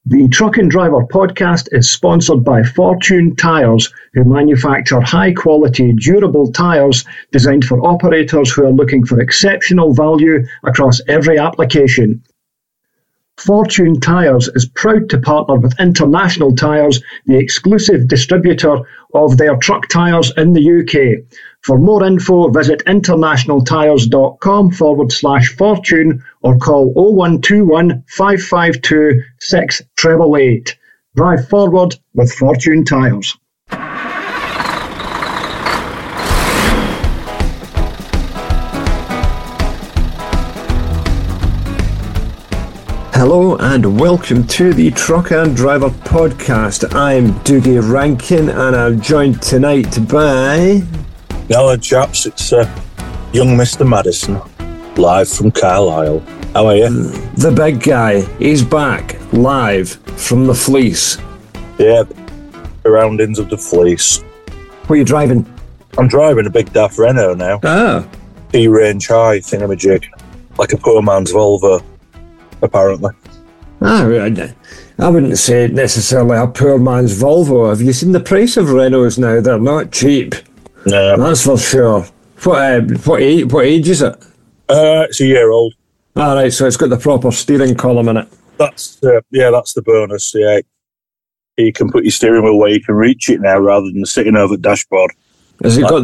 The Truck and Driver podcast is sponsored by Fortune Tyres, who manufacture high-quality, durable tyres designed for operators who are looking for exceptional value across every application. Fortune Tyres is proud to partner with International Tyres, the exclusive distributor of their truck tyres in the UK. For more info, visit internationaltyres.com/fortune or call 0121 552 6888. Drive forward with Fortune Tyres. Hello and welcome to the Truck and Driver podcast. I'm Doogie Rankin and I'm joined tonight by... Hello chaps, it's young Mr. Madison, live from Carlisle. How are you? The big guy. He's back, live from the Fleece. Yeah, surroundings of the Fleece. What are you driving? I'm driving a big daft Renault now. Ah. D-range high thingamajig, like a poor man's Volvo, apparently. I wouldn't say necessarily a poor man's Volvo. Have you seen the price of Renaults now? They're not cheap. No. That's for sure. What age is it? It's a year old. All right, so it's got the proper steering column in it. That's the bonus. Yeah, you can put your steering wheel where you can reach it now, rather than sitting over the dashboard. Has it got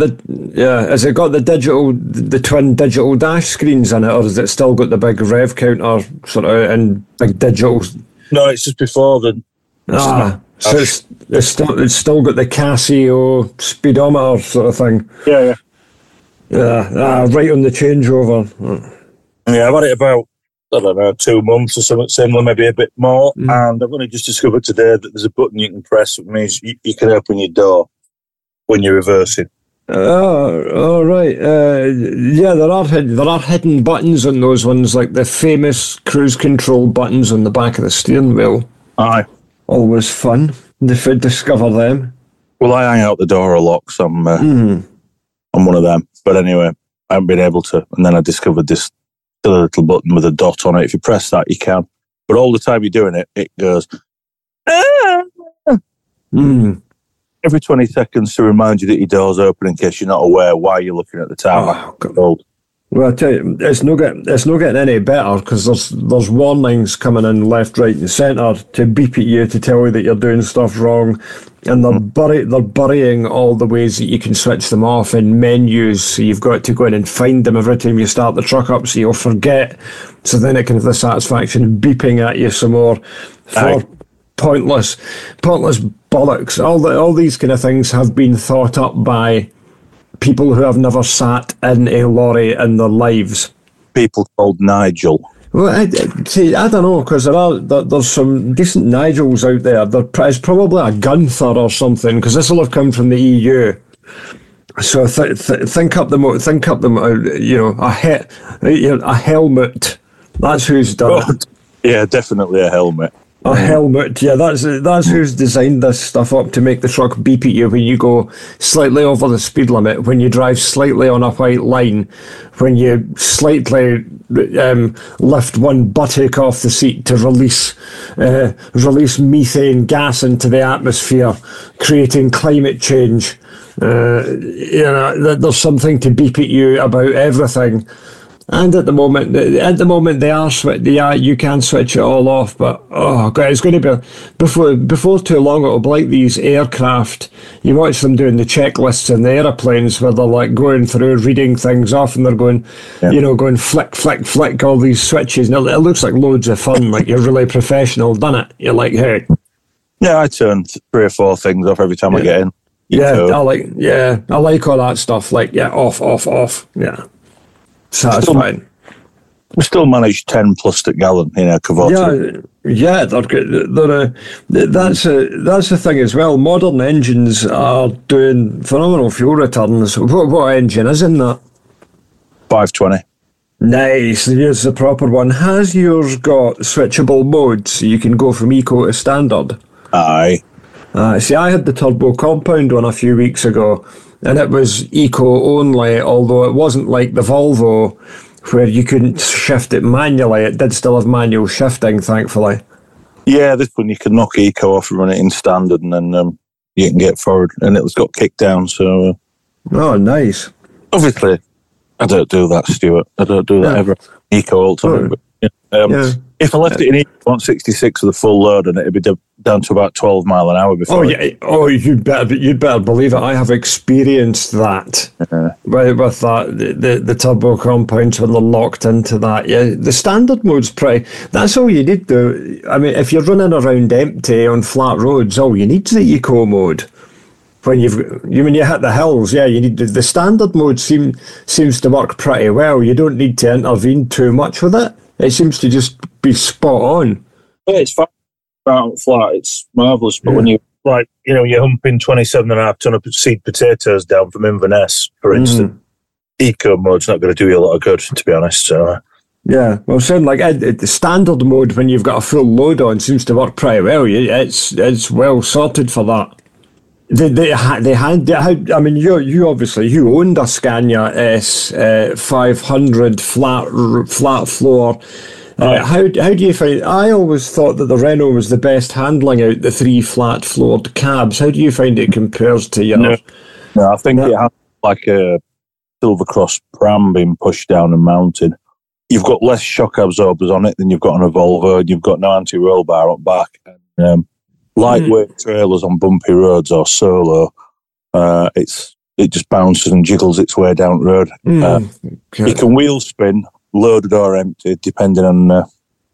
the twin digital dash screens in it, or has it still got the big rev counter sort of and big digitals? No, it's just before the. So it's still got the Casio speedometer sort of thing. Yeah. Right on the changeover. Yeah, I've had it about, 2 months or something similar, maybe a bit more. And I've only just discovered today that there's a button you can press, which means you can open your door when you're reversing. All right. Yeah, there are hidden buttons on those ones, like the famous cruise control buttons on the back of the steering wheel. Aye. Always fun to discover them. Well, I hang out the door a lot, so I'm one of them. But anyway, I haven't been able to. And then I discovered this little button with a dot on it. If you press that, you can. But all the time you're doing it, it goes... Every 20 seconds to remind you that your door's open in case you're not aware why you're looking at the time. Well, I tell you, it's no getting any better, because there's warnings coming in left, right, and centre to beep at you to tell you that you're doing stuff wrong, and they're burying all the ways that you can switch them off in menus. So you've got to go in and find them every time you start the truck up, so you'll forget. So then it can have the satisfaction of beeping at you some more for pointless bollocks. All these kind of things have been thought up by people who have never sat in a lorry in their lives. People called Nigel. Well, I don't know, because there's some decent Nigels out there. It's probably a Gunther or something, because this will have come from the EU. So think up them. A helmet. That's who's done it. Yeah, definitely a helmet. A helmet, yeah, that's who's designed this stuff up to make the truck beep at you when you go slightly over the speed limit, when you drive slightly on a white line, when you slightly lift one buttock off the seat to release methane gas into the atmosphere, creating climate change. There's something to beep at you about everything. And at the moment you can switch it all off, but it's going to be before too long. It'll be like these aircraft. You watch them doing the checklists in the aeroplanes where they're like going through reading things off, and they're going, going flick, flick, flick, all these switches. And it looks like loads of fun, like you're really professional, done it. You're like, hey. Yeah, I turn 3 or 4 things off every time I get in. I like all that stuff. Like, off. Yeah. Satisfying. We still manage 10 plastic gallon in our Cavour. Yeah, they're good. That's the thing as well. Modern engines are doing phenomenal fuel returns. What engine is in that? 520. Nice. Here's the proper one. Has yours got switchable modes so you can go from eco to standard? Aye. See, I had the turbo compound one a few weeks ago, and it was eco only, although it wasn't like the Volvo where you couldn't shift it manually. It did still have manual shifting, thankfully. Yeah, this one you can knock eco off and run it in standard, and then you can get forward, and it's got kick down. So, Oh, nice. obviously, I don't do that, Stuart. I don't do that ever. Eco all the time. Oh. But, if I left it in eco on 66 with a full load, and it'd be down to about 12 mile an hour before. Oh yeah. Oh, you'd better believe it. I have experienced that with that the turbo compounds when they're locked into that. Yeah, the standard mode's pretty. That's all you need though. I mean, if you're running around empty on flat roads, all you need is the eco mode. When you hit the hills, yeah, you need the standard mode. Seems to work pretty well. You don't need to intervene too much with it. It seems to just be spot on. Yeah, it's fine. Out flat, it's marvellous. But when you're humping 27.5 ton of seed potatoes down from Inverness, for instance, eco mode's not going to do you a lot of good, to be honest. So. Yeah, well, sound like the standard mode when you've got a full load on seems to work pretty well. It's well sorted for that. They had. I mean, you obviously you owned a Scania S 500 flat floor. How do you find? I always thought that the Renault was the best handling out the 3 flat floored cabs. How do you find it compares to your? No, I think it has like a Silver Cross pram being pushed down and mounted. You've got less shock absorbers on it than you've got on a Volvo. You've got no anti-roll bar up back. Lightweight trailers on bumpy roads or solo, it just bounces and jiggles its way down the road. You can wheel spin, loaded or empty, depending on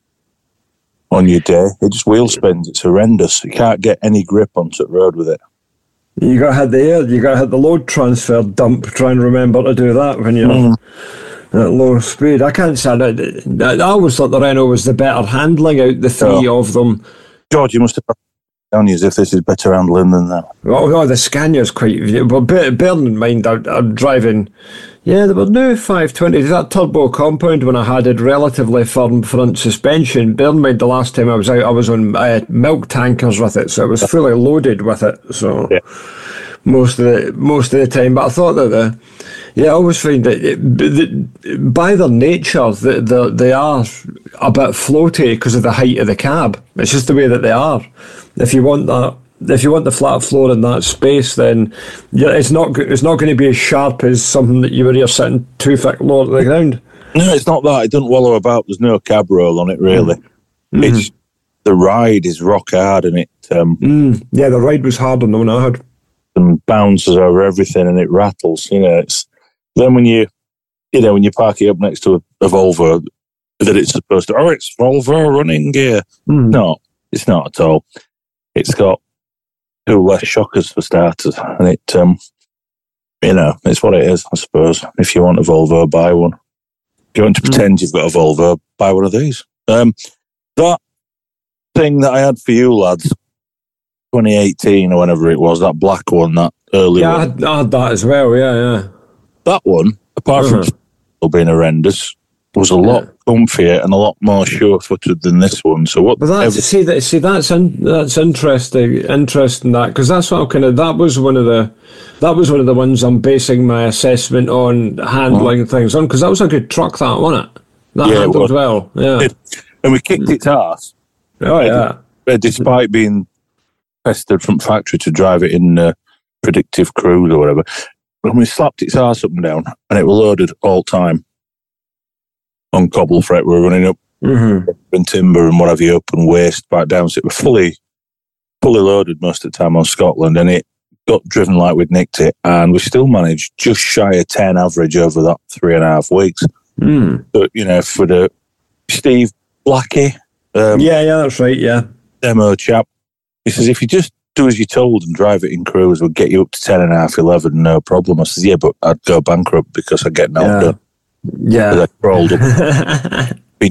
your day. It just wheel spins. It's horrendous. You can't get any grip onto the road with it. You got to have the load transfer dump. Try and remember to do that when you're at low speed. I can't say that. I always thought the Renault was the better handling out the 3 of them. George, you must have down as if this is better handling than that. Oh, the Scania's quite. Well, bearing in mind, I'm driving. Yeah, there were no 520s. That turbo compound when I had relatively firm front suspension. Bear in mind, the last time I was out, I was on milk tankers with it, so it was fully loaded with it. So most of the time, but I thought that I always find that by their nature, they are a bit floaty because of the height of the cab. It's just the way that they are. If you want the flat floor in that space, then it's not going to be as sharp as something that you're sitting 2 foot lower to the ground. No, it's not that. It doesn't wallow about. There's no cab roll on it, really. It's the ride is rock hard, and it. Yeah, the ride was hard on the one I had. And bounces over everything, and it rattles. It's then when you park it up next to a Volvo, that it's supposed to. Oh, it's Volvo running gear. No, it's not at all. It's got 2 less shockers for starters, and it, it's what it is, I suppose. If you want a Volvo, buy one. If you want to pretend you've got a Volvo, buy one of these. That thing that I had for you lads, 2018 or whenever it was, that black one, that early one. I had that as well, yeah. That one, apart from still being horrendous, was a lot comfier and a lot more sure-footed than this one. So what? But that's interesting. Interesting because that's what that was one of the ones I'm basing my assessment on handling things on, because that was a good truck, that wasn't it? That handled well. Yeah, and we kicked its ass. Oh yeah, despite being tested from factory to drive it in predictive cruise or whatever. When we slapped its ass up and down, and it was loaded all time. On cobble fret, we were running up and timber and whatever you up and waste back down. So it was fully loaded most of the time on Scotland, and it got driven like we'd nicked it, and we still managed just shy of 10 average over that 3.5 weeks. But for the Steve Blackie, that's right, demo chap, he says if you just do as you're told and drive it in cruise, we'll get you up to 10.5, 11, no problem. I says but I'd go bankrupt because I'd get nailed up. Yeah, I crawled up.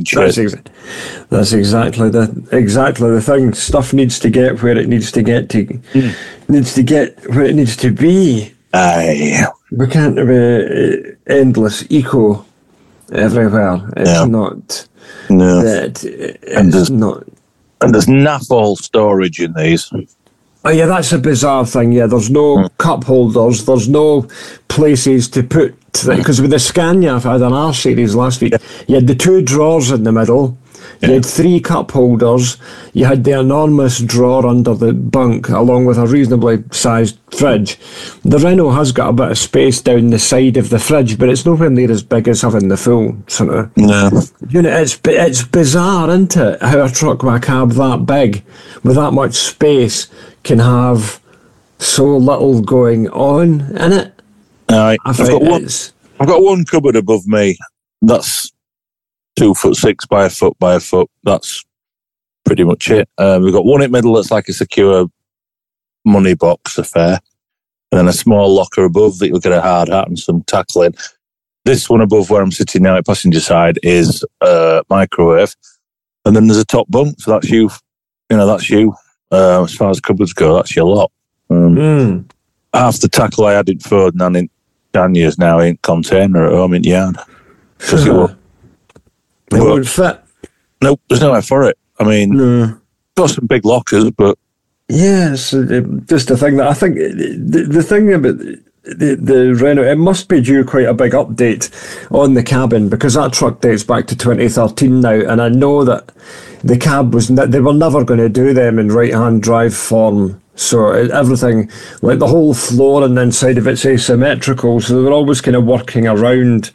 That's exactly the thing. Stuff needs to get where it needs to get to. Needs to get where it needs to be. Aye. We can't have endless eco everywhere. It's not. No. It's not. And there's naff all storage in these. Oh yeah, that's a bizarre thing. Yeah, there's no cup holders. There's no places to put, because with the Scania, I had an R series last week. You had the 2 drawers in the middle, You had 3 cup holders. You had the enormous drawer under the bunk, along with a reasonably sized fridge. The Renault has got a bit of space down the side of the fridge, but it's nowhere near as big as having the full sort of unit. It's bizarre, isn't it? How a truck with a cab that big, with that much space, can have so little going on in it. I've got one cupboard above me. That's 2'6" by a foot by a foot. That's pretty much it. We've got one in the middle that's like a secure money box affair, and then a small locker above that you'll get a hard hat and some tackling. This one above where I'm sitting now at passenger side is a microwave, and then there's a top bunk. So that's you. That's you. As far as cupboards go, that's your lot. Half the tackle I had in Ford and in Daniels now in container at home in yard. Because it won't fit. Nope, there's nowhere for it. I mean, got some big lockers, but yes, just the thing that I think the thing about the Renault, it must be due quite a big update on the cabin, because that truck dates back to 2013 now, and I know that the cab they were never going to do them in right-hand drive form. So everything, like the whole floor and the inside of it's asymmetrical, so they were always kind of working around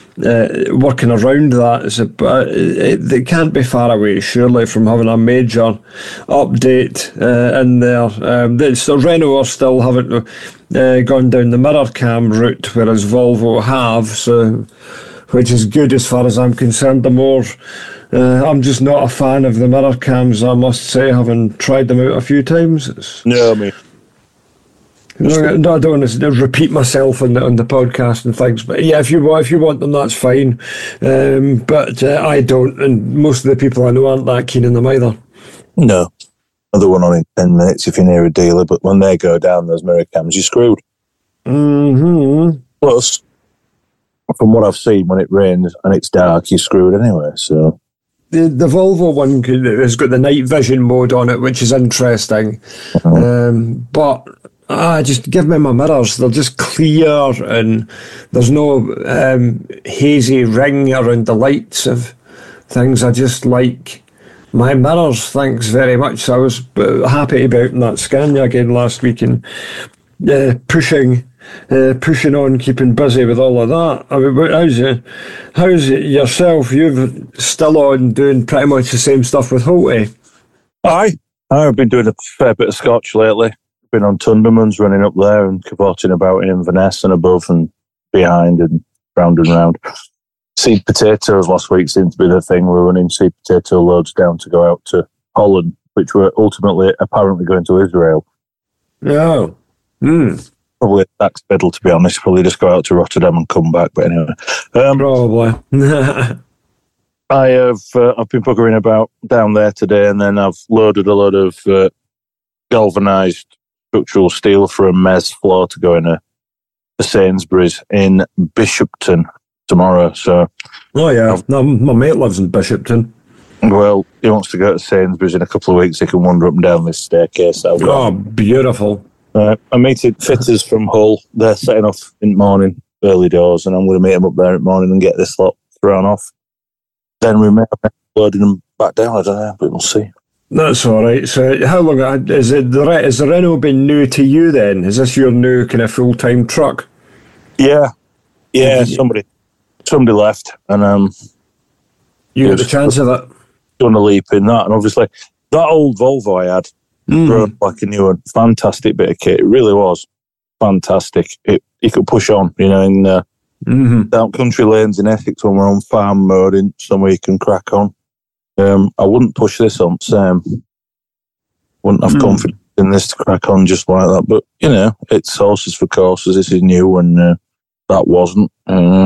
that. So, they can't be far away, surely, from having a major update in there. So Renault still haven't gone down the mirror cam route, whereas Volvo have, so, which is good as far as I'm concerned. I'm just not a fan of the mirror cams, I must say, having tried them out a few times. No, I mean, I don't want to repeat myself on the podcast and things, but yeah, if you want them, that's fine. But I don't, and most of the people I know aren't that keen on them either. No, another one on in 10 minutes if you're near a dealer, but when they go down, those mirror cams, you're screwed. Plus, from what I've seen, when it rains and it's dark, you're screwed anyway. So the Volvo one has got the night vision mode on it, which is interesting. But just give me my mirrors. They're just clear, and there's no hazy ring around the lights of things. I just like my mirrors. Thanks very much. So I was happy about that Scania again last week, and pushing on, keeping busy with all of that. I mean, how's it yourself? You've still on doing pretty much the same stuff with Holte. I've been doing a fair bit of Scotch lately. Been on Tunderman's, running up there and cavorting about in Inverness and above and behind and round and round. Seed potatoes last week seemed to be the thing. We're running seed potato loads down to go out to Holland, which were ultimately apparently going to Israel. Oh. Probably a tax biddle, to be honest. Probably just go out to Rotterdam and come back. But anyway, probably. I've been buggering about down there today, and then I've loaded a lot of galvanised structural steel for a mez floor to go in a Sainsbury's in Bishopton tomorrow. So, my mate lives in Bishopton. Well, he wants to go to Sainsbury's in a couple of weeks. He can wander up and down this staircase. Beautiful. I'm meeting fitters from Hull. They're setting off in the morning, early doors, and I'm going to meet them up there in the morning and get this lot thrown off. Then we may have loading them back down. I don't know, but we'll see. That's all right. So how long is it? Has the Renault been new to you then? Is this your new kind of full-time truck? Yeah. Somebody left, and you got the chance of that. Done a leap in that, and obviously that old Volvo I had broke like a new one. Fantastic bit of kit. It really was fantastic. You could push on, in down country lanes in Essex when we're on farm mode in somewhere you can crack on. I wouldn't push this on Sam. Wouldn't have confidence in this to crack on just like that. But, it's horses for courses. This is new, and that wasn't. I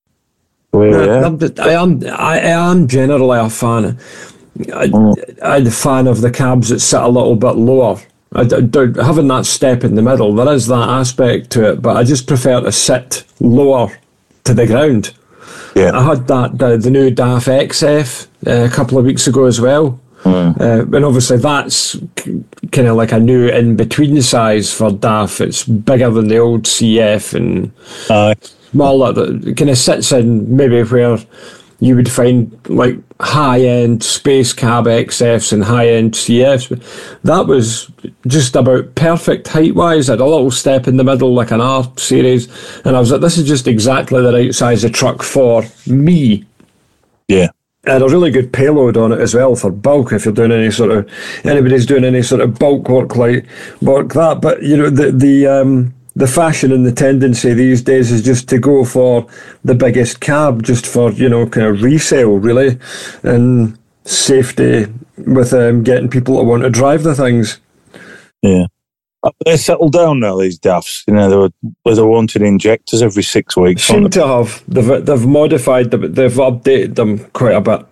am generally a fan. I'm a fan of the cabs that sit a little bit lower. Having that step in the middle, there is that aspect to it, but I just prefer to sit lower to the ground. Yeah. I had the new DAF XF a couple of weeks ago as well. And obviously that's kind of like a new in-between size for DAF. It's bigger than the old CF and smaller. It kind of sits in maybe where you would find like high-end Space Cab XFs and high-end CFs. That was just about perfect height-wise. Had a little step in the middle like an R series, and I was like, this is just exactly the right size of truck for me. Yeah. And a really good payload on it as well for bulk if you're doing anybody's doing any sort of bulk work that. But you know, the fashion and the tendency these days is just to go for the biggest cab, just for, you know, kind of resale really, and safety with getting people to want to drive the things. Yeah. They settled down now, these DAFs. You know, they wanted injectors every 6 weeks. Seem to have. They've modified them, they've updated them quite a bit.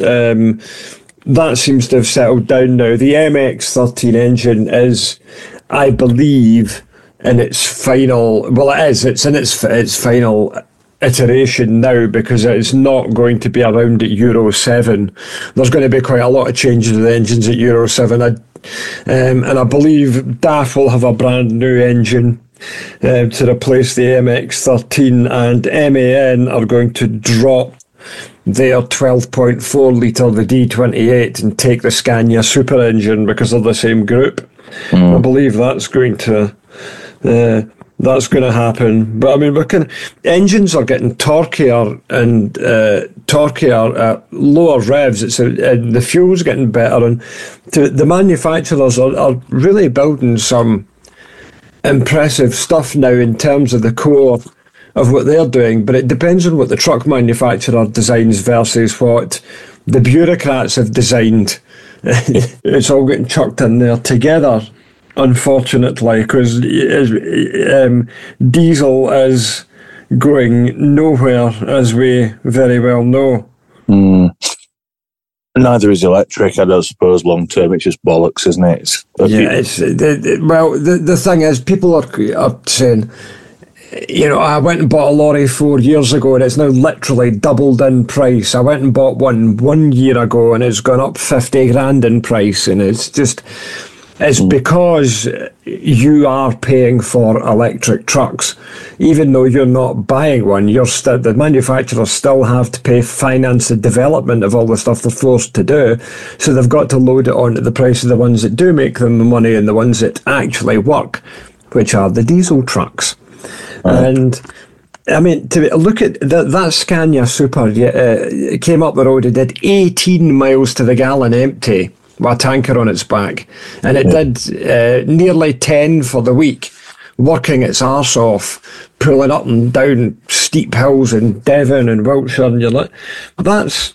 That seems to have settled down now. The MX-13 engine is, I believe, in its final... Well, it is. It's in its final iteration now, because it's not going to be around at Euro 7. There's going to be quite a lot of changes to the engines at Euro 7. And I believe DAF will have a brand new engine to replace the MX-13, and MAN are going to drop their 12.4 litre, the D28, and take the Scania Super engine because they're the same group. I believe that's going to happen. But I mean, engines are getting torquier and torquier at lower revs. The fuel's getting better, and the manufacturers are really building some impressive stuff now in terms of the core of what they're doing. But it depends on what the truck manufacturer designs versus what the bureaucrats have designed. It's all getting chucked in there together, unfortunately, because diesel is going nowhere, as we very well know. Neither is electric, I don't suppose, long term. It's just bollocks, isn't it? The thing is, people are saying, you know, I went and bought a lorry 4 years ago and it's now literally doubled in price. I went and bought one 1 year ago and it's gone up 50 grand in price, and it's just... It's because you are paying for electric trucks. Even though you're not buying one, the manufacturers still have to finance the development of all the stuff they're forced to do. So they've got to load it onto the price of the ones that do make them the money and the ones that actually work, which are the diesel trucks. And I mean, to look at that Scania Super, it came up the road, it did 18 miles to the gallon empty, with a tanker on its back, and it did nearly 10 for the week, working its arse off, pulling up and down steep hills in Devon and Wiltshire, and you're like, that's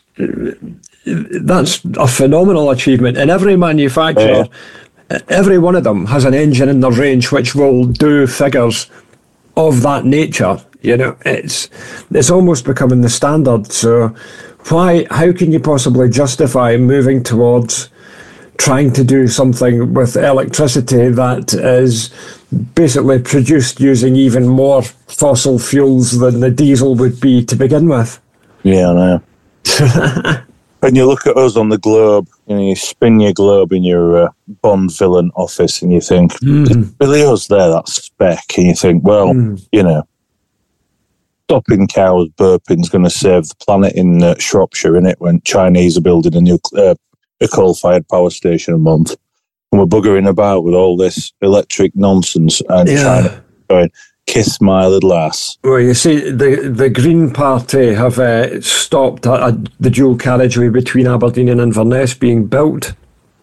a phenomenal achievement. And every manufacturer, every one of them has an engine in their range which will do figures of that nature. You know, it's almost becoming the standard. So how can you possibly justify moving towards trying to do something with electricity that is basically produced using even more fossil fuels than the diesel would be to begin with? Yeah, I know. When you look at us on the globe, you know, you spin your globe in your Bond villain office and you think, it's really us there, that speck? And you think, well, you know, stopping cows burping is going to save the planet in Shropshire, innit, when Chinese are building a coal-fired power station a month, and we're buggering about with all this electric nonsense, and China going, kiss my little ass. Well, you see, the Green Party have stopped the dual carriageway between Aberdeen and Inverness being built.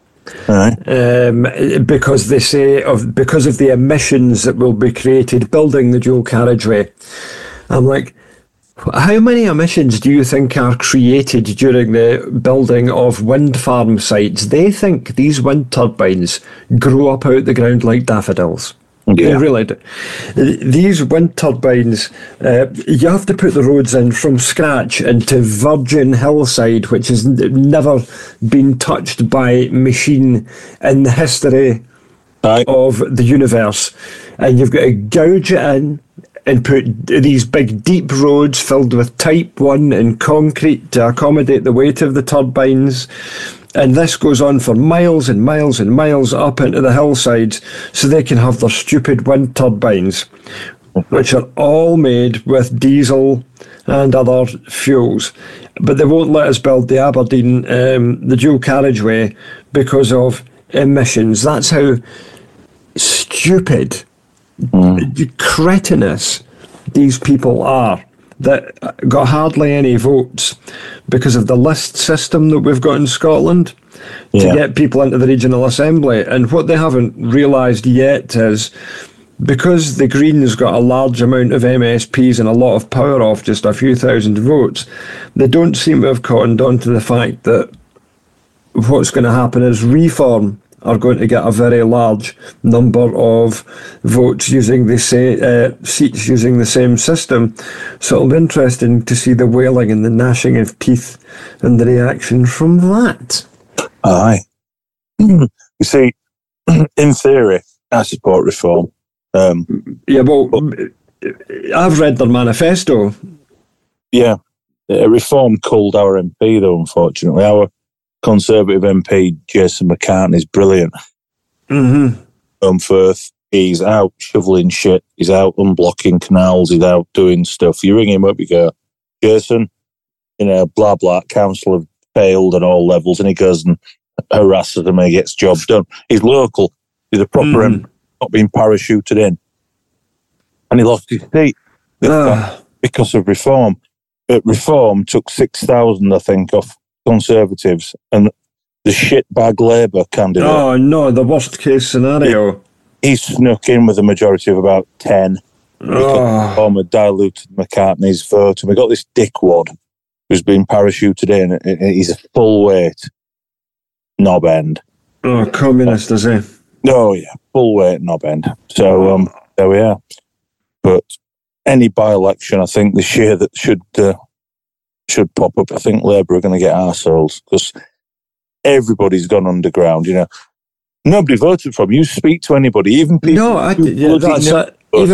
Because they say because of the emissions that will be created building the dual carriageway. I'm like, how many emissions do you think are created during the building of wind farm sites? They think these wind turbines grow up out the ground like daffodils. They really do. These wind turbines, you have to put the roads in from scratch into virgin hillside, which has never been touched by machine in the history of the universe. And you've got to gouge it in and put these big deep roads filled with type 1 and concrete to accommodate the weight of the turbines. And this goes on for miles and miles and miles up into the hillsides so they can have their stupid wind turbines, which are all made with diesel and other fuels. But they won't let us build the Aberdeen, the dual carriageway, because of emissions. That's how stupid, cretinous these people are, that got hardly any votes because of the list system that we've got in Scotland to get people into the regional assembly. And what they haven't realised yet is, because the Greens got a large amount of MSPs and a lot of power off just a few thousand votes, they don't seem to have cottoned on to the fact that what's going to happen is Reform are going to get a very large number of votes using the seats using the same system. So it'll be interesting to see the wailing and the gnashing of teeth and the reaction from that. Aye. You see, in theory, I support Reform. Yeah, well, I've read their manifesto. Yeah, Reform culled our MP, though, unfortunately. Our Conservative MP, Jason McCartney, is brilliant. Firth, he's out shoveling shit. He's out unblocking canals. He's out doing stuff. You ring him up, you go, Jason, blah, blah, council have failed on all levels. And he goes and harasses them and he gets jobs done. He's local. He's a proper MP, not being parachuted in. And he lost his seat because of Reform. Reform took 6,000, I think, off Conservatives, and the shitbag Labour candidate. Oh no, the worst case scenario. He snuck in with a majority of about 10 because Reform had diluted McCartney's vote, and we got this dickwad who's been parachuted in. He's a full weight knob end. Oh, communist, is he? Oh yeah, full weight knob end. So there we are. But any by-election, I think this year that should pop up, I think Labour are going to get arseholes because everybody's gone underground. Nobody voted for him. You speak to anybody, even people. No, that's it.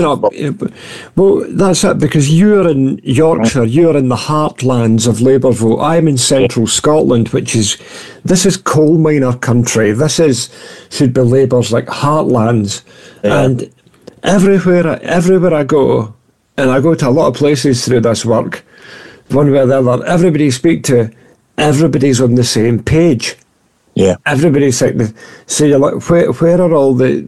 Well, that's it, because you're in Yorkshire, you're in the heartlands of Labour vote. I'm in central Scotland, this is coal miner country. Should be Labour's like heartlands, and everywhere I go, and I go to a lot of places through this work, one way or the other, everybody you speak to, everybody's on the same page. Yeah. Everybody's like, so you're like, where are all the...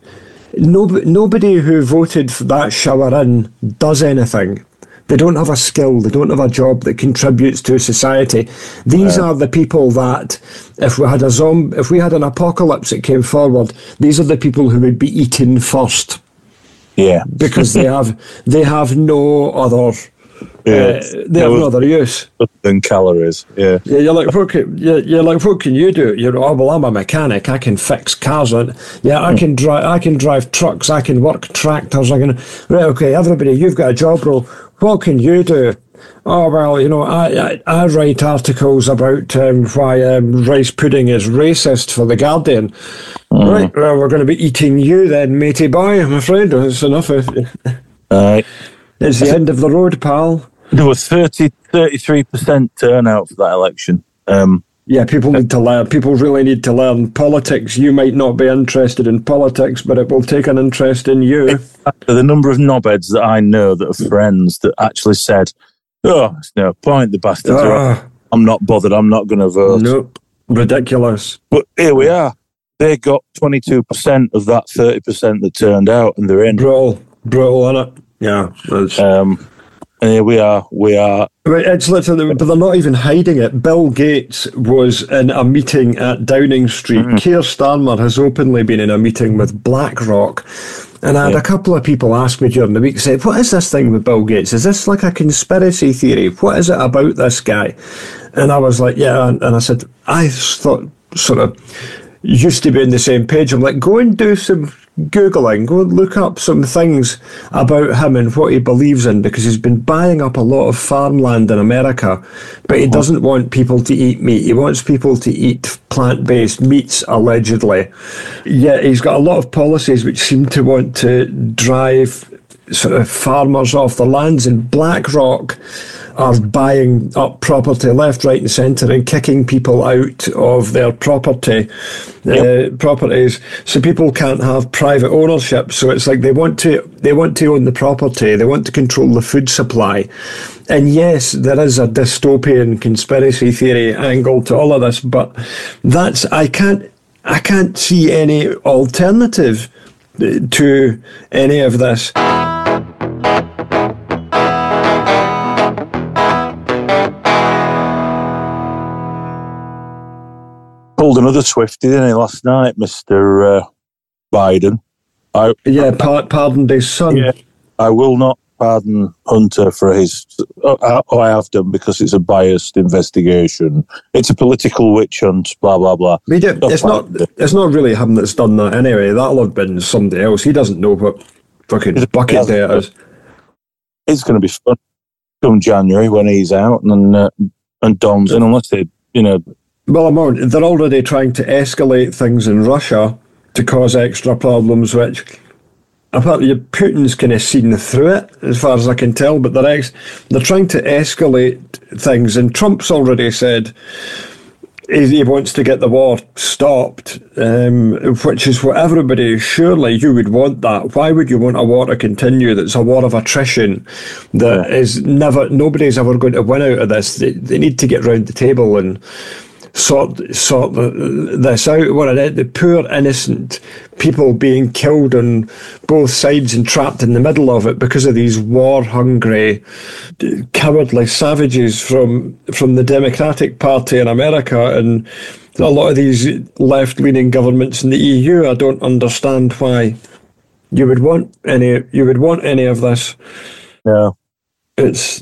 Nobody who voted for that shower in does anything. They don't have a skill. They don't have a job that contributes to society. These are the people that, if we had an apocalypse that came forward, these are the people who would be eaten first. Yeah. Because they have no other... they have no other use than calories. Yeah. You're like, what can you do? Well, I'm a mechanic. I can fix cars. I can drive trucks. I can work tractors. Right, okay, everybody, you've got a job role. What can you do? Oh, well, I write articles about why rice pudding is racist for The Guardian. Right, well, we're going to be eating you then, matey boy, I'm afraid. It's enough. Right. It's the end of the road, pal. There was 33% turnout for that election. People need to learn. People really need to learn politics. You might not be interested in politics, but it will take an interest in you. The number of knobheads that I know that are friends that actually said, there's no point, the bastards are... I'm not bothered, I'm not going to vote. Nope, ridiculous. But here we are. They got 22% of that 30% that turned out, and they're in. Brutal, innit? Yeah. And here we are. It's literally, but they're not even hiding it. Bill Gates was in a meeting at Downing Street. Keir Starmer has openly been in a meeting with BlackRock. And I had a couple of people ask me during the week, say, what is this thing with Bill Gates? Is this like a conspiracy theory? What is it about this guy? And I was like, yeah. And I said, I thought sort of used to be on the same page. I'm like, go and do some Googling, go and look up some things about him and what he believes in, because he's been buying up a lot of farmland in America, but he doesn't want people to eat meat. He wants people to eat plant-based meats, allegedly. Yet he's got a lot of policies which seem to want to drive sort of farmers off their lands, and BlackRock are buying up property left, right and centre and kicking people out of their properties, so people can't have private ownership. So it's like they want to own the property, they want to control the food supply. And yes, there is a dystopian conspiracy theory angle to all of this, but I can't see any alternative to any of this. Pulled another Swiftie, didn't he, last night, Mr. Biden? Pardoned his son. Yeah, I will not pardon Hunter for his... I have done, because it's a biased investigation. It's a political witch hunt, blah, blah, blah. It's not really him that's done that anyway. That'll have been somebody else. He doesn't know what fucking bucket day it is. It's going to be fun come January when he's out and Don's in, unless they, Well, they're already trying to escalate things in Russia to cause extra problems, which apparently Putin's kind of seen through it, as far as I can tell, but they're trying to escalate things, and Trump's already said he wants to get the war stopped, which is what everybody, surely you would want that. Why would you want a war to continue that's a war of attrition that is nobody's ever going to win out of this? They need to get round the table and sort this out. The poor innocent people being killed on both sides and trapped in the middle of it because of these war-hungry, cowardly savages from the Democratic Party in America and a lot of these left-leaning governments in the EU. I don't understand why you would want any of this. Yeah. It's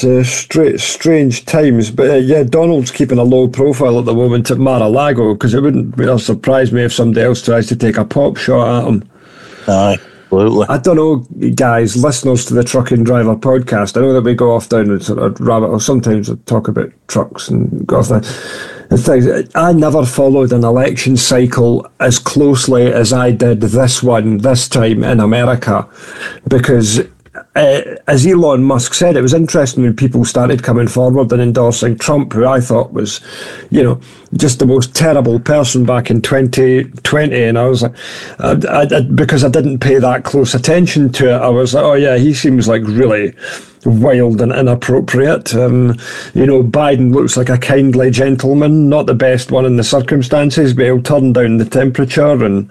strange times, but Donald's keeping a low profile at the moment at Mar-a-Lago, because it wouldn't surprise me if somebody else tries to take a pop shot at him. Aye, absolutely. I don't know, guys, listeners to the Trucking Driver podcast, I know that we go off down and sort of rabbit hole. Sometimes we talk about trucks and go off there. I never followed an election cycle as closely as I did this time in America, because as Elon Musk said, it was interesting when people started coming forward and endorsing Trump, who I thought was, just the most terrible person back in 2020. And I was like, because I didn't pay that close attention to it, I was like, oh yeah, he seems like really wild and inappropriate. Biden looks like a kindly gentleman, not the best one in the circumstances, but he'll turn down the temperature and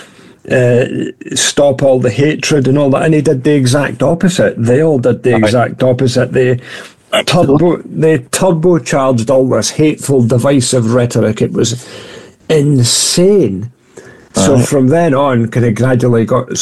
stop all the hatred and all that, and he did the exact opposite. They all did the exact opposite. They turbocharged all this hateful, divisive rhetoric. It was insane. So from then on, kind of gradually got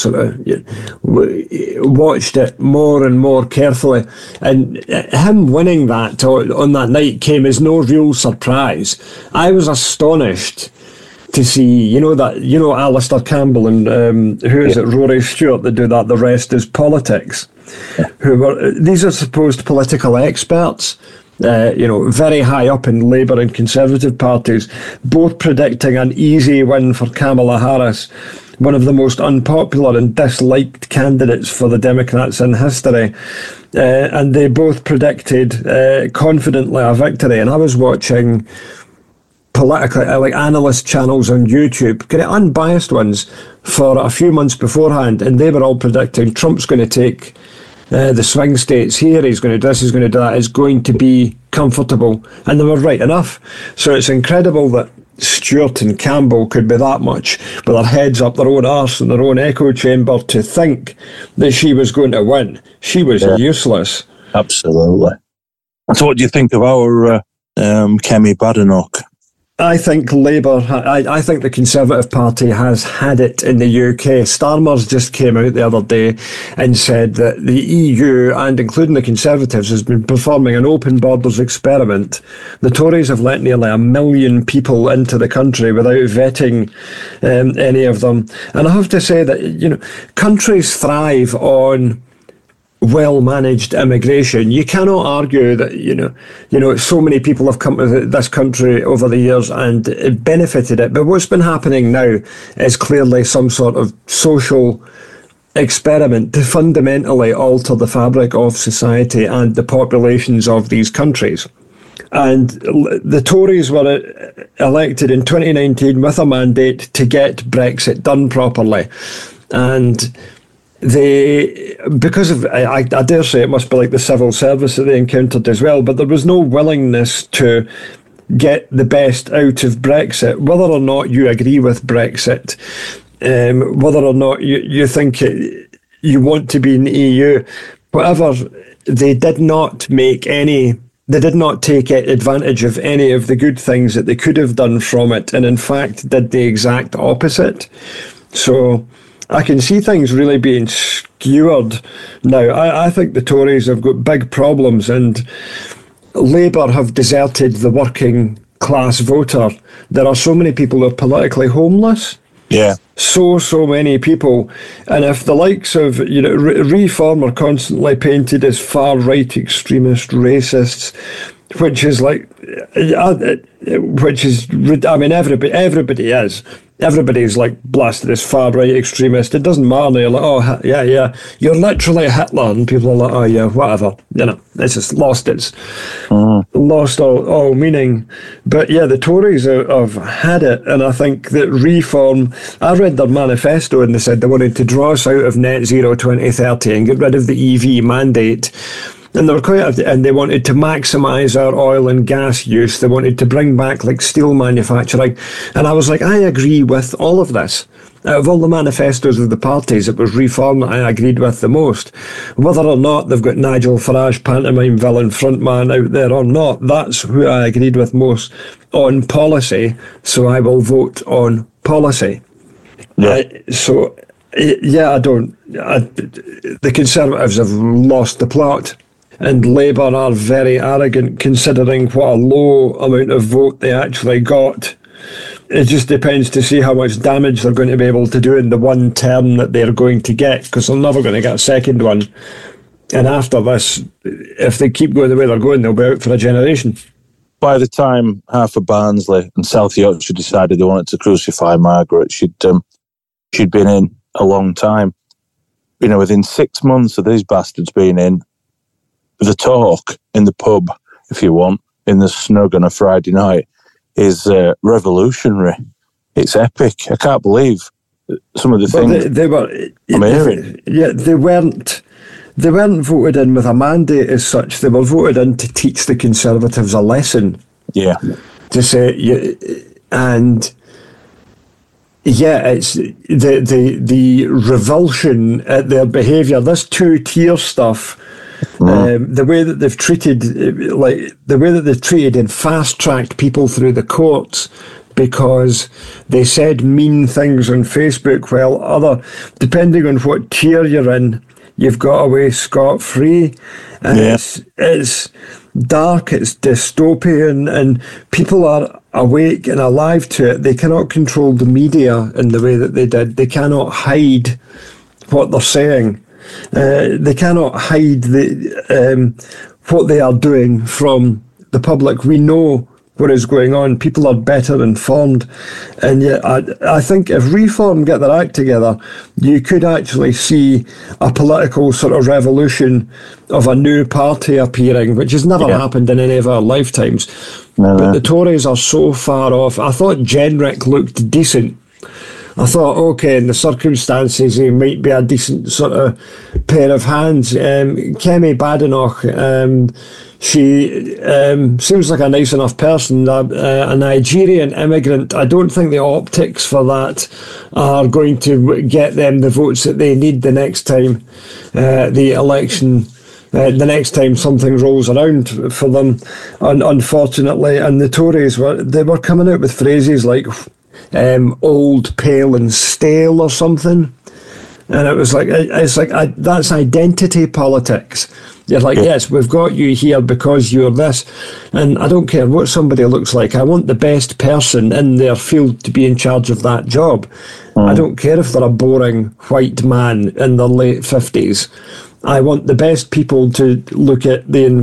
watched it more and more carefully, and him winning that on that night came as no real surprise. I was astonished to see, Alistair Campbell and Rory Stewart that do that, The Rest is Politics, these are supposed political experts, very high up in Labour and Conservative parties, both predicting an easy win for Kamala Harris, one of the most unpopular and disliked candidates for the Democrats in history. And they both predicted confidently a victory. And I was watching politically, like analyst channels on YouTube, kind of unbiased ones, for a few months beforehand, and they were all predicting Trump's going to take the swing states here, he's going to do this, he's going to do that, it's going to be comfortable, and they were right enough. So it's incredible that Stewart and Campbell could be that much with their heads up their own arse and their own echo chamber to think that she was going to win. She was useless. Absolutely. So what do you think of our Kemi Badenoch? I think Labour, I think the Conservative Party has had it in the UK. Starmer's just came out the other day and said that the EU, and including the Conservatives, has been performing an open borders experiment. The Tories have let nearly 1 million people into the country without vetting any of them. And I have to say that, countries thrive on well-managed immigration. You cannot argue that, so many people have come to this country over the years and it benefited it. But what's been happening now is clearly some sort of social experiment to fundamentally alter the fabric of society and the populations of these countries. And the Tories were elected in 2019 with a mandate to get Brexit done properly. And they, because of, I dare say it must be like the civil service that they encountered as well, but there was no willingness to get the best out of Brexit, whether or not you agree with Brexit, whether or not you think you want to be in the EU, whatever, they did not take advantage of any of the good things that they could have done from it, and in fact did the exact opposite. So I can see things really being skewered now. I think the Tories have got big problems, and Labour have deserted the working class voter. There are so many people who are politically homeless. Yeah. So many people. And if the likes of, Reform are constantly painted as far-right extremist racists, which is everybody is. Everybody's like blasted as far-right extremist. It doesn't matter. You're like, oh, yeah, you're literally Hitler. And people are like, oh, yeah, whatever. It's just lost all meaning. But yeah, the Tories have had it. And I think that Reform, I read their manifesto and they said they wanted to draw us out of net zero 2030 and get rid of the EV mandate. And they were and they wanted to maximise our oil and gas use. They wanted to bring back like steel manufacturing. And I was like, I agree with all of this. Out of all the manifestos of the parties, it was Reform that I agreed with the most. Whether or not they've got Nigel Farage, pantomime villain frontman out there or not, that's who I agreed with most on policy. So I will vote on policy. Yeah. The Conservatives have lost the plot. And Labour are very arrogant considering what a low amount of vote they actually got. It just depends to see how much damage they're going to be able to do in the one term that they're going to get, because they're never going to get a second one. And after this, if they keep going the way they're going, they'll be out for a generation. By the time half of Barnsley and South Yorkshire decided they wanted to crucify Margaret, she'd been in a long time. Within 6 months of these bastards being in, the talk in the pub, if you want, in the snug on a Friday night, is revolutionary. It's epic. I can't believe some of the things I'm hearing. Yeah, they weren't voted in with a mandate as such. They were voted in to teach the Conservatives a lesson. Yeah. To say, and yeah, it's the revulsion at their behaviour. This two-tier stuff. The way that they've treated, and fast-tracked people through the courts because they said mean things on Facebook, while depending on what tier you're in, you've got away scot-free. And it's dark, it's dystopian, and people are awake and alive to it. They cannot control the media in the way that they did. They cannot hide what they're saying. They cannot hide what they are doing from the public. We know what is going on. People are better informed. And yet, I think if Reform get their act together, you could actually see a political sort of revolution of a new party appearing, which has never happened in any of our lifetimes. But the Tories are so far off. I thought Jenrick looked decent. I thought, okay, in the circumstances, he might be a decent sort of pair of hands. Kemi Badenoch, she seems like a nice enough person, a Nigerian immigrant. I don't think the optics for that are going to get them the votes that they need the next time the election. The next time something rolls around for them, unfortunately. And the Tories were coming out with phrases like old, pale and stale or something, and it's like that's identity politics. You're like, yes, we've got you here because you're this, and I don't care what somebody looks like. I want the best person in their field to be in charge of that job. I don't care if they're a boring white man in their late 50s. I want the best people to look at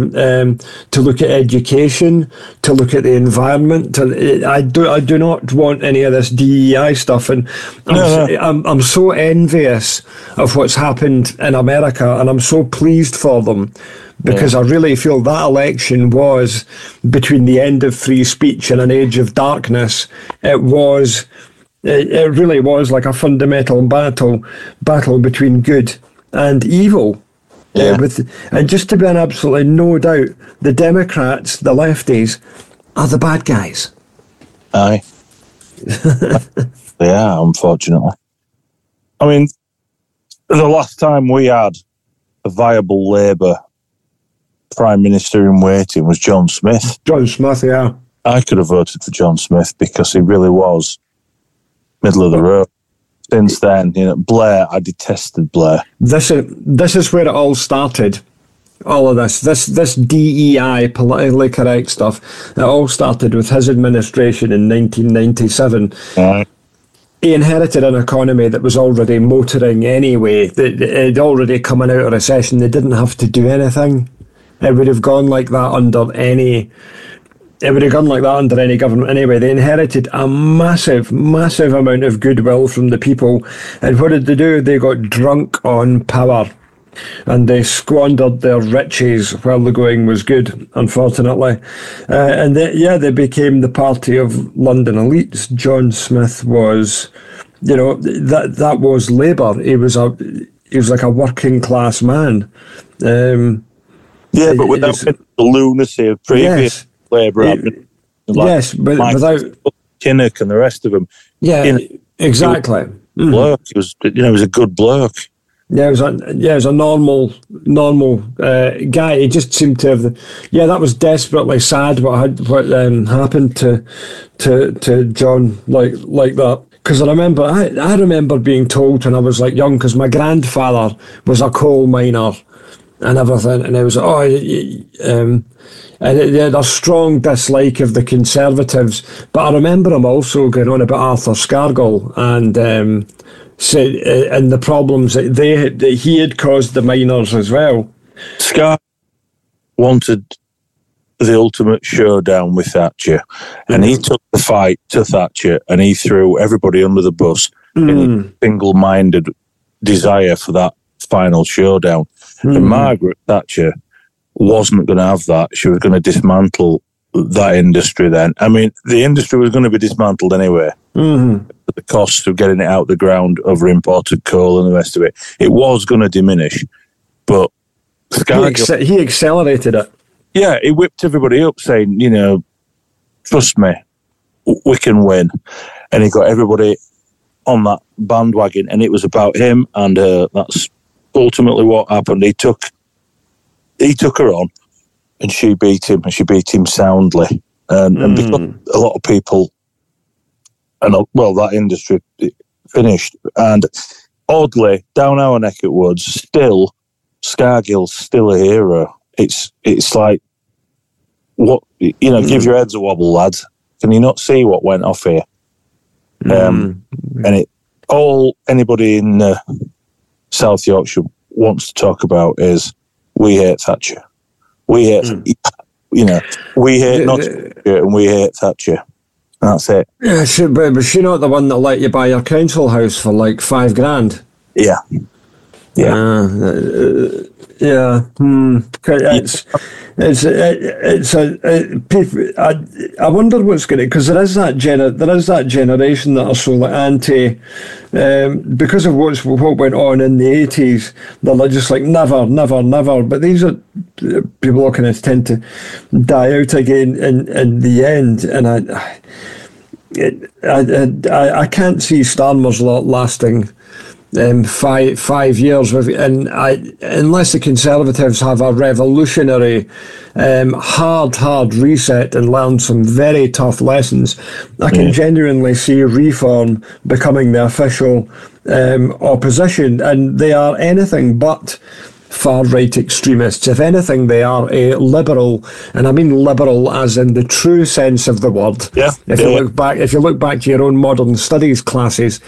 education, to look at the environment. I do not want any of this DEI stuff, and I'm so envious of what's happened in America, and I'm so pleased for them, because I really feel that election was between the end of free speech and an age of darkness. It really was like a fundamental battle between good and evil. And just to be an absolutely no doubt, the Democrats, the lefties, are the bad guys. Aye. They are, unfortunately. I mean, the last time we had a viable Labour Prime Minister in waiting was John Smith. John Smith, yeah. I could have voted for John Smith because he really was middle of the road. Since then, Blair, I detested Blair. This is where it all started. All of this DEI, politically correct stuff, it all started with his administration in 1997. Right. He inherited an economy that was already motoring anyway. It had already come out of recession. They didn't have to do anything. It would have gone like that under any government anyway. They inherited a massive, massive amount of goodwill from the people. And what did they do? They got drunk on power. And they squandered their riches while the going was good, unfortunately. They became the party of London elites. John Smith was, that was Labour. He was like a working class man. But without the lunacy of previous Labour, but without Kinnock and the rest of them. Yeah, exactly. Bloke. He was a good bloke. Yeah, it was a normal guy. He just seemed to have that was desperately sad what happened to John like that. Because I remember being told when I was like young, because my grandfather was a coal miner and everything, and it was and they had a strong dislike of the Conservatives. But I remember him also going on about Arthur Scargill and and the problems that he had caused the miners as well. Scar wanted the ultimate showdown with Thatcher, and he took the fight to Thatcher, and he threw everybody under the bus in a single-minded desire for that final showdown. And Margaret Thatcher wasn't going to have that. She was going to dismantle that industry then. I mean, the industry was going to be dismantled anyway. The cost of getting it out the ground over imported coal and the rest of it, it was going to diminish. But he accelerated it. Yeah, he whipped everybody up saying, trust me, we can win. And he got everybody on that bandwagon, and it was about him and her. That's ultimately what happened. He took her on, and she beat him, and she beat him soundly. And because a lot of people, that industry finished. And oddly, down our neck of woods, still, Scargill's still a hero. It's like, give your heads a wobble, lads. Can you not see what went off here? And anybody in South Yorkshire wants to talk about is, we hate Thatcher. We hate, we hate Nottingham and we hate Thatcher. That's it. Yeah, but was she not the one that let you buy your council house for like $5,000? Yeah. Yeah. I wonder what's going to, because there is that generation that are so like anti, because of what went on in the 80s. They're just like never. But these are people who kind of tend to die out again in the end, and I can't see Starmer's lot lasting 5 years, unless the Conservatives have a revolutionary hard reset and learn some very tough lessons. I can genuinely see Reform becoming the official opposition, and they are anything but far-right extremists. If anything, they are a liberal, and I mean liberal as in the true sense of the word. Yeah. If you look back to your own modern studies classes,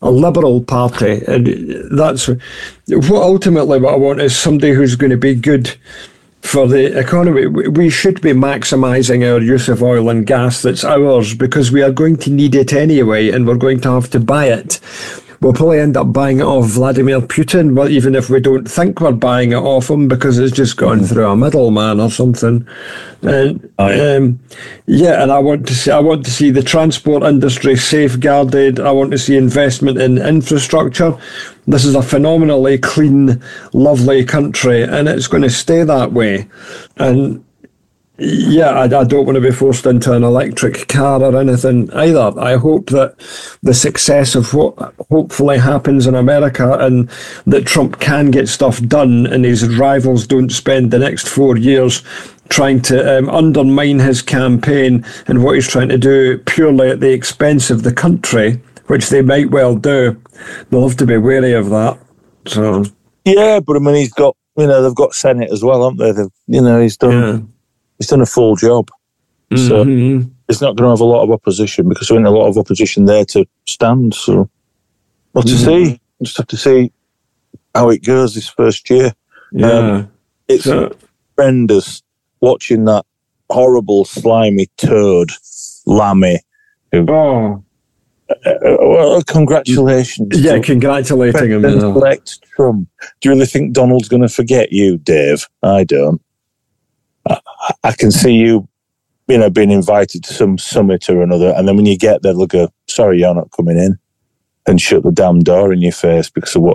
Liberal Party, and that's ultimately what I want is somebody who's going to be good for the economy. We should be maximising our use of oil and gas that's ours, because we are going to need it anyway, and we're going to have to buy it. We'll probably end up buying it off Vladimir Putin, but even if we don't think we're buying it off him, because it's just gone through a middleman or something. And and I want to see the transport industry safeguarded. I want to see investment in infrastructure. This is a phenomenally clean, lovely country, and it's going to stay that way. And I don't want to be forced into an electric car or anything either. I hope that the success of what hopefully happens in America, and that Trump can get stuff done and his rivals don't spend the next 4 years trying to undermine his campaign and what he's trying to do purely at the expense of the country, which they might well do. They'll have to be wary of that. So yeah, but I mean, he's got, they've got Senate as well, haven't they? He's done... Yeah. He's done a full job. So he's not going to have a lot of opposition, because there isn't a lot of opposition there to stand. So we'll to see. Just have to see how it goes this first year. Yeah. It's horrendous watching that horrible, slimy turd, Lammy. Well, congratulations. Yeah, congratulating him. Elect Trump. Do you really think Donald's going to forget you, Dave? I don't. I can see you, being invited to some summit or another, and then when you get there, they'll go, "Sorry, you're not coming in," and shut the damn door in your face because of what,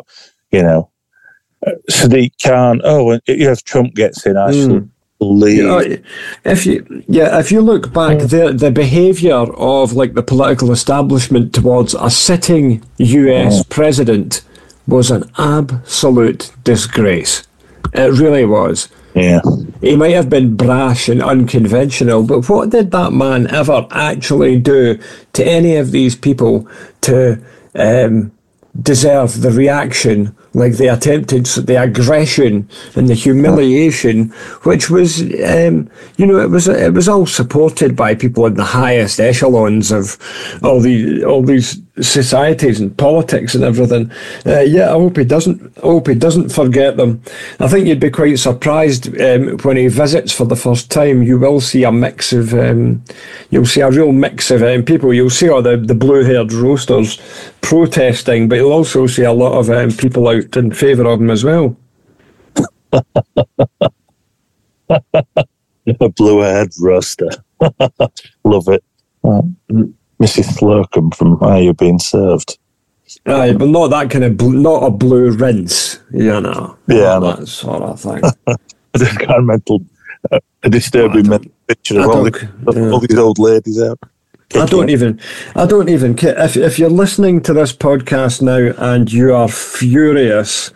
Sadiq Khan. Oh, if Trump gets in, actually, leave. If you look back, the behaviour of the political establishment towards a sitting US president was an absolute disgrace. It really was. Yeah. He might have been brash and unconventional, but what did that man ever actually do to any of these people to deserve the reaction, like the aggression and the humiliation, which was, it was all supported by people in the highest echelons of all these societies and politics and everything. I hope he doesn't forget them. I think you'd be quite surprised when he visits for the first time. You will see a mix of, you'll see a real mix of people. You'll see all the blue-haired roasters protesting, but you'll also see a lot of people out in favour of him as well. A blue-haired roaster. Love it. Mrs. Slocum from Are You Being Served? Aye, but not that kind of not a blue rinse, Yeah, that sort of thing. Just got a disturbing picture of all these old ladies out. I don't even care if you're listening to this podcast now and you are furious.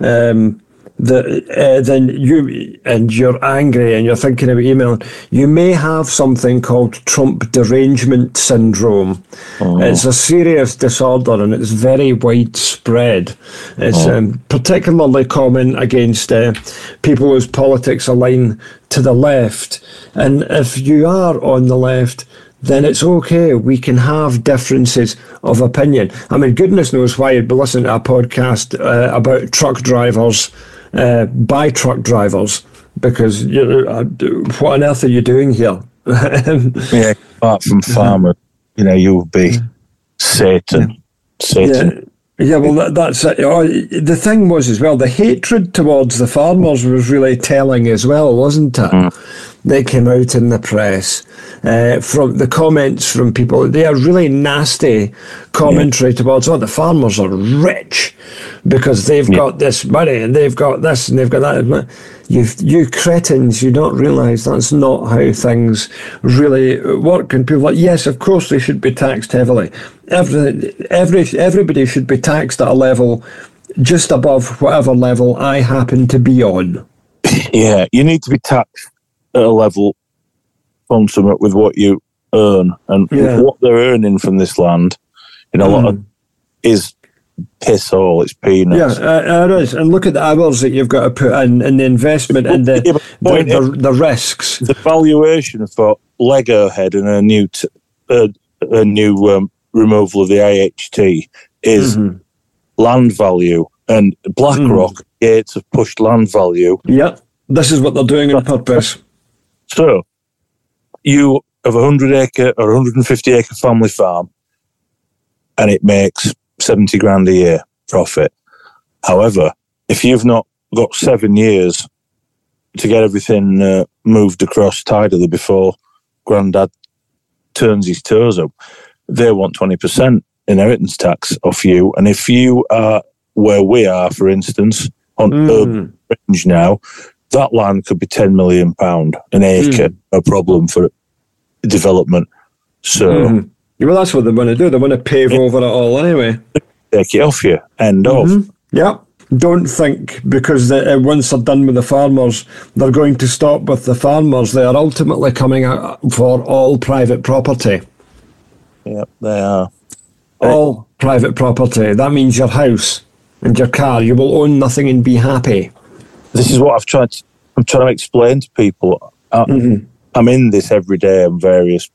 Then you're angry and you're thinking about emailing. You may have something called Trump derangement syndrome. It's a serious disorder and it's very widespread. It's particularly common against people whose politics align to the left. And if you are on the left, then it's okay. We can have differences of opinion. I mean, goodness knows why you'd be listening to a podcast about truck drivers by truck drivers, because what on earth are you doing here? Apart from farmers, you would be Satan. Yeah, well, that's it. The thing was as well, the hatred towards the farmers was really telling as well, wasn't it? They came out in the press from the comments from people. They are really nasty commentary towards, the farmers are rich because they've got this money and they've got this and they've got that. You cretins, you don't realise that's not how things really work. And people are like, yes, of course they should be taxed heavily. Everybody should be taxed at a level just above whatever level I happen to be on. Yeah, you need to be taxed at a level consummate with what you earn, and what they're earning from this land in a lot of is piss all. It's peanuts. Yeah, it is. And look at the hours that you've got to put in, and the investment and the risks. The valuation for Lego Head and a new removal of the IHT is land value, and BlackRock, Gates have pushed land value. Yeah, this is what they're doing on purpose. So, you have a 100-acre or 150-acre family farm, and it makes 70 grand a year profit. However, if you've not got 7 years to get everything moved across tidily before Grandad turns his toes up, they want 20% inheritance tax off you. And if you are where we are, for instance, on Urban Fringe now, that land could be £10 million an acre, a problem for development. So, well, that's what they want to do. They want to pave over it all anyway. Take it off you. End of. Yeah. Don't think because once they're done with the farmers, they're going to stop with the farmers. They are ultimately coming out for all private property. Yeah, they are. All private property. That means your house and your car. You will own nothing and be happy. This is what I'm trying to explain to people. I'm in this every day on various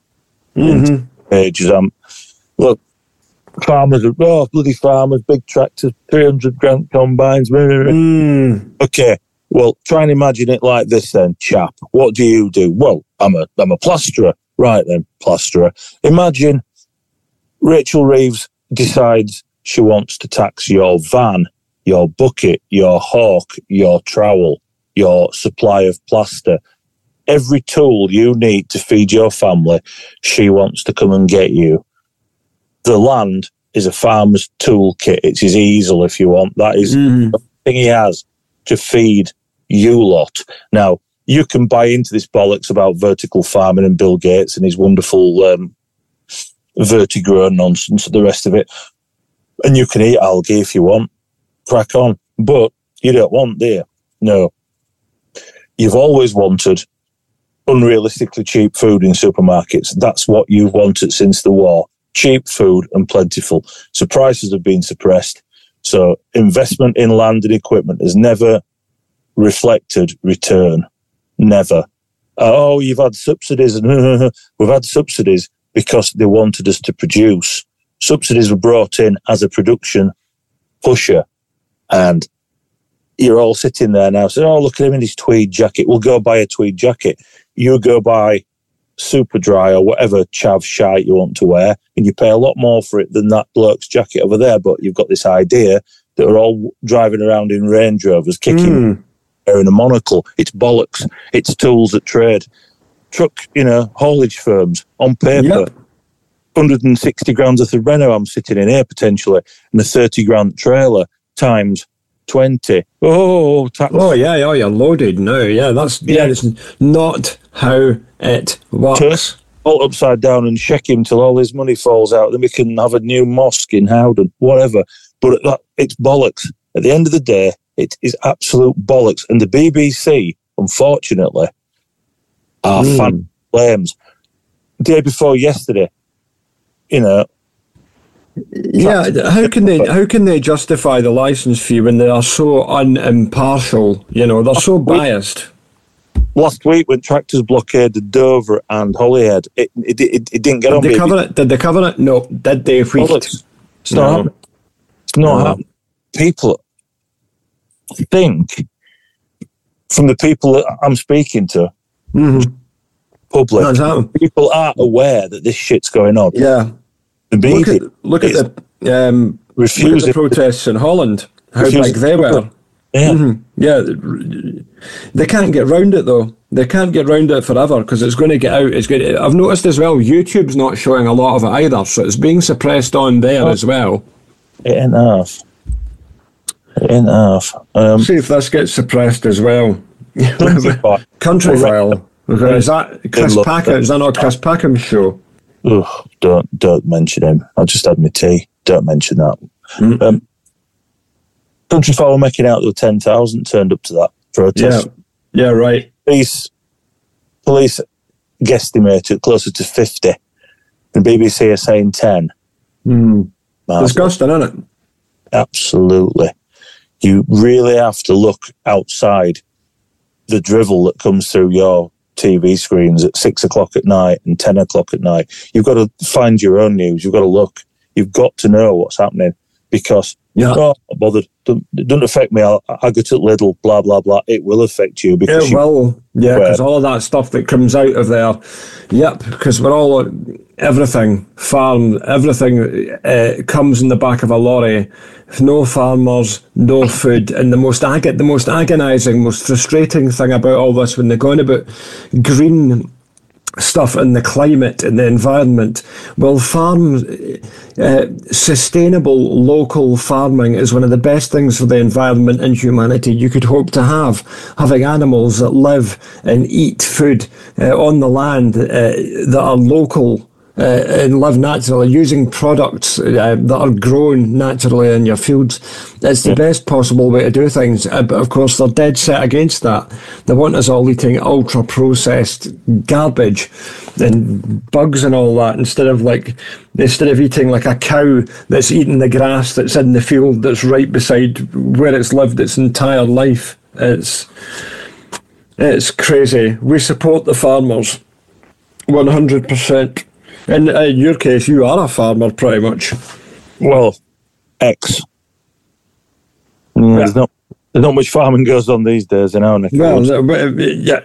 pages. Look, farmers are, bloody farmers, big tractors, 300 grand combines. Okay, well, try and imagine it like this then, chap. What do you do? Well, I'm a plasterer. Right then, plasterer. Imagine Rachel Reeves decides she wants to tax your van, your bucket, your hawk, your trowel, your supply of plaster. Every tool you need to feed your family, she wants to come and get you. The land is a farmer's toolkit. It's his easel, if you want. That is the thing he has to feed you lot. Now, you can buy into this bollocks about vertical farming and Bill Gates and his wonderful vertigrow nonsense and the rest of it. And you can eat algae if you want. Crack on. But you don't want, do you? No. You've always wanted unrealistically cheap food in supermarkets. That's what you've wanted since the war. Cheap food and plentiful. So prices have been suppressed. So investment in land and equipment has never reflected return. Never. Oh, you've had subsidies. We've had subsidies because they wanted us to produce. Subsidies were brought in as a production pusher. And you're all sitting there now saying, oh, look at him in his tweed jacket. We'll go buy a tweed jacket. You go buy Superdry or whatever chav shite you want to wear, and you pay a lot more for it than that bloke's jacket over there. But you've got this idea that we're all driving around in Range Rovers, kicking, wearing a monocle. It's bollocks. It's tools at trade. Truck, haulage firms on paper. 160 grand worth of Renault I'm sitting in here potentially, and a 30 grand trailer times 20. Tax. You're loaded now. It's not how it works. All upside down and shake him till all his money falls out. Then we can have a new mosque in Howden, whatever. But it's bollocks. At the end of the day, it is absolute bollocks. And the BBC, unfortunately, are fan flames. Day before yesterday, how can they justify the licence fee when they are so unimpartial? They're so biased. Last week, when tractors blockaded Dover and Holyhead, it didn't get on. Did they cover it? No. Did they? It's not happening. It's not happening. People think, from the people that I'm speaking to, public, people are aware that this shit's going on. Yeah. Look at the protests in Holland, how big they were. Yeah. They can't get round it though. They can't get round it forever because it's going to get out. I've noticed as well, YouTube's not showing a lot of it either, so it's being suppressed on there as well. It ain't half. See if this gets suppressed as well. Countryfile. Is that Chris Packham? Is that not Chris Packham's show? Oh, don't mention him. I just had my tea. Don't mention that. Countryfile were making out there were 10,000 turned up to that protest. Yeah, right. Police guesstimated closer to 50. And BBC are saying 10. Disgusting, isn't it? Absolutely. You really have to look outside the drivel that comes through your TV screens at 6 o'clock at night and 10 o'clock at night. You've got to find your own news. You've got to look. You've got to know what's happening. because Yeah. oh, not bothered. It doesn't affect me. I go to Lidl, blah blah blah. It will affect you because It will, yeah, because all of that stuff that comes out of there, yep, because we're all, everything comes in the back of a lorry. No farmers, no food, and the most agonising, most frustrating thing about all this, when they're going about green stuff and the climate and the environment, well, sustainable local farming is one of the best things for the environment and humanity you could hope to have. Having animals that live and eat food on the land that are local and live naturally, using products that are grown naturally in your fields. It's the best possible way to do things. But of course, they're dead set against that. They want us all eating ultra-processed garbage and bugs and all that, instead of eating like a cow that's eating the grass that's in the field that's right beside where it's lived its entire life. It's crazy. We support the farmers 100%. In your case, you are a farmer, pretty much. Well, X. There's not much farming goes on these days in our neck. Well, yeah,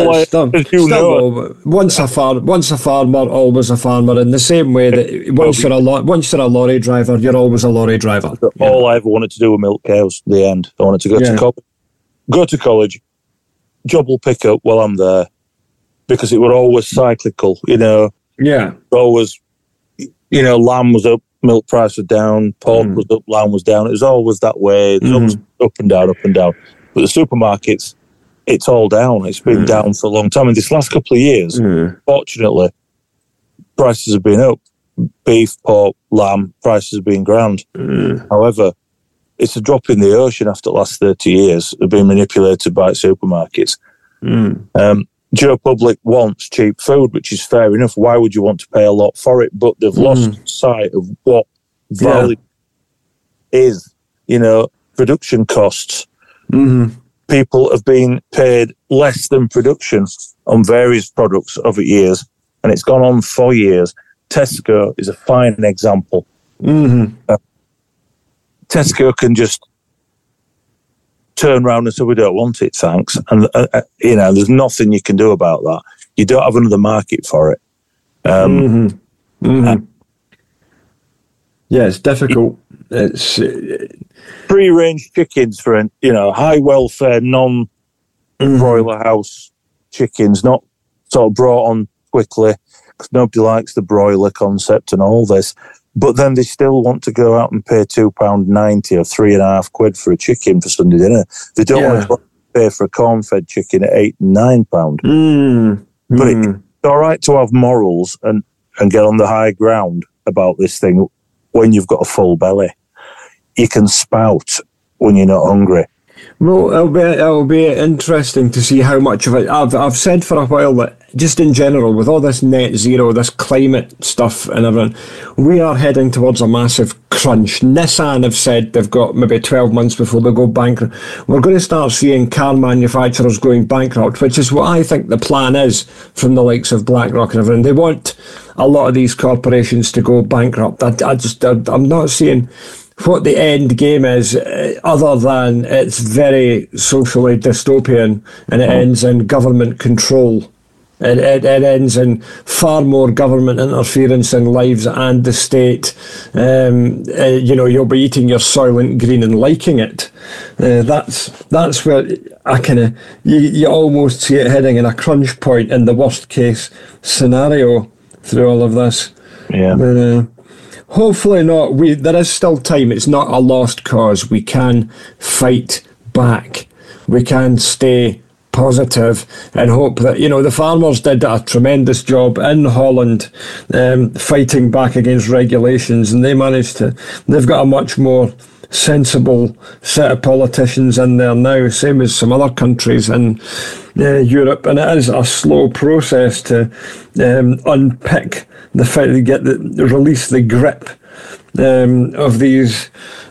once a farmer, always a farmer. In the same way that once you're a lorry driver, you're always a lorry driver. All I ever wanted to do was milk cows. The end. I wanted to go to college. Job will pick up while I'm there, because it were always cyclical. Yeah. Always, lamb was up, milk price was down, pork was up, lamb was down. It was always that way. It was always up and down, up and down. But the supermarkets, it's all down. It's been down for a long time. In this last couple of years, fortunately, prices have been up. Beef, pork, lamb, prices have been grand. However, it's a drop in the ocean after the last 30 years of being manipulated by supermarkets. Joe Public wants cheap food, which is fair enough. Why would you want to pay a lot for it? But they've lost sight of what value is, production costs. People have been paid less than production on various products over years, and it's gone on for years. Tesco is a fine example. Tesco can just turn around and say, we don't want it, thanks. And, there's nothing you can do about that. You don't have another market for it. Yeah, it's difficult. It's free-range chickens for, high welfare, non-broiler house chickens, not sort of brought on quickly, because nobody likes the broiler concept and all this. But then they still want to go out and pay £2.90 or £3.50 for a chicken for Sunday dinner. They don't want to pay for a corn-fed chicken at £8 and £9. But it's all right to have morals and get on the high ground about this thing when you've got a full belly. You can spout when you're not hungry. Well, it'll be interesting to see how much of it. I've said for a while that just in general, with all this net zero, this climate stuff and everything, we are heading towards a massive crunch. Nissan have said they've got maybe 12 months before they go bankrupt. We're going to start seeing car manufacturers going bankrupt, which is what I think the plan is from the likes of BlackRock and everything. They want a lot of these corporations to go bankrupt. I'm not seeing what the end game is, other than it's very socially dystopian, and it ends in government control. It ends in far more government interference in lives and the state. You'll be eating your Soylent Green and liking it. That's where I you almost see it heading in a crunch point in the worst case scenario through all of this. Yeah. But, hopefully not. There is still time. It's not a lost cause. We can fight back. We can stay positive and hope that, the farmers did a tremendous job in Holland fighting back against regulations, and they've got a much more sensible set of politicians in there now, same as some other countries in Europe, and it is a slow process to unpick the fact to release the grip of these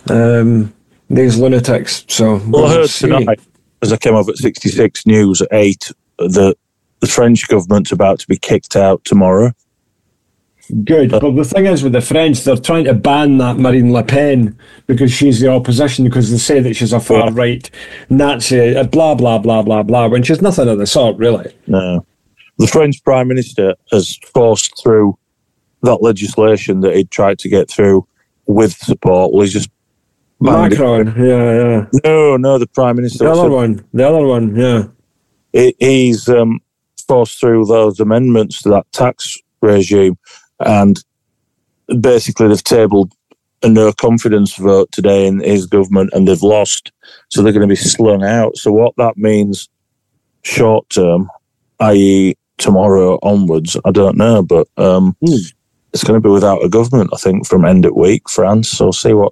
lunatics. So I heard tonight, as I came over at 66 News at 8, that the French government's about to be kicked out tomorrow. Good. But the thing is with the French, they're trying to ban that Marine Le Pen because she's the opposition, because they say that she's a far-right Nazi, blah, blah, blah, blah, blah, when she's nothing of the sort, really. No. The French Prime Minister has forced through that legislation that he'd tried to get through with support. Well, he's just... Macron, yeah. No, the Prime Minister. The other one, yeah. He's forced through those amendments to that tax regime, and basically they've tabled a no confidence vote today in his government, and they've lost, so they're going to be slung out. So what that means short term, i.e. tomorrow onwards, I don't know, but it's going to be without a government, I think, from end of week, France. So see what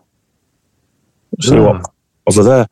over there.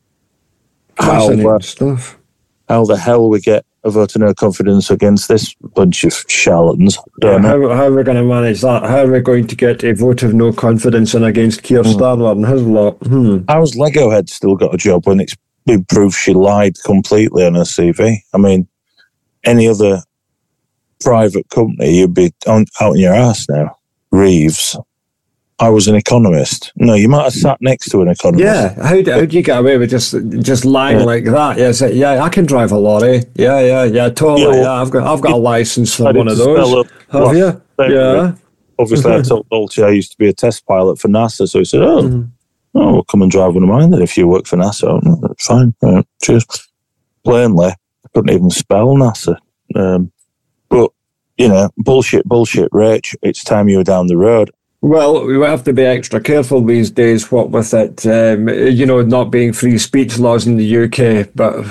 Stuff. How the hell we get a vote of no confidence against this bunch of charlatans? How are we going to manage that? How are we going to get a vote of no confidence in against Keir Starmer and his lot? How's Lego Head still got a job when it's been proved she lied completely on her CV? I mean, any other private company, you'd be out in your ass now. Reeves. I was an economist. No, you might have sat next to an economist. Yeah, how do you get away with just lying like that? Yeah, I can drive a lorry. Yeah, totally. Yeah, I've got a license for one of those. Have you? Yeah. Obviously, I told Dolce I used to be a test pilot for NASA, so he said, well, come and drive one of mine then if you work for NASA. That's fine. Cheers. Plainly, I couldn't even spell NASA. But, bullshit, Rach. It's time you were down the road. Well, we have to be extra careful these days, what with it, not being free speech laws in the UK, but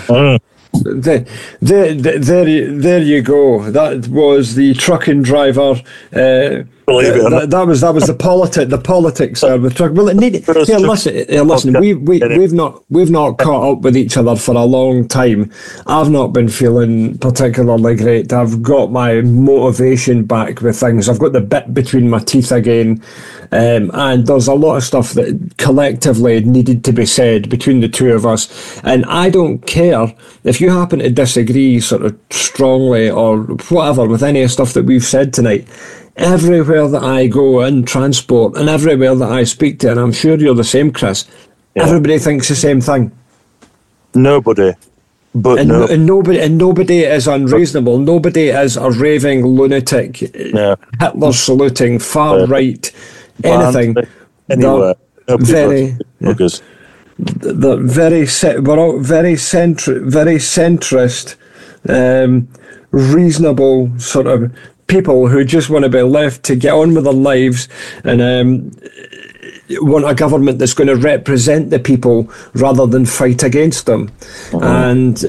there you go. That was the trucking driver. Believe it or not. That was the politics of the truck. Well, listen. We've not caught up with each other for a long time. I've not been feeling particularly great. I've got my motivation back with things. I've got the bit between my teeth again, and there's a lot of stuff that collectively needed to be said between the two of us. And I don't care if you happen to disagree sort of strongly or whatever with any of stuff that we've said tonight. Everywhere that I go in transport and everywhere that I speak to, and I'm sure you're the same, Chris, everybody thinks the same thing. Nobody. And nobody is unreasonable. Nobody is a raving lunatic, Hitler saluting, far right, anything. Anywhere. We're all very centrist, reasonable sort of people who just want to be left to get on with their lives and want a government that's going to represent the people rather than fight against them. And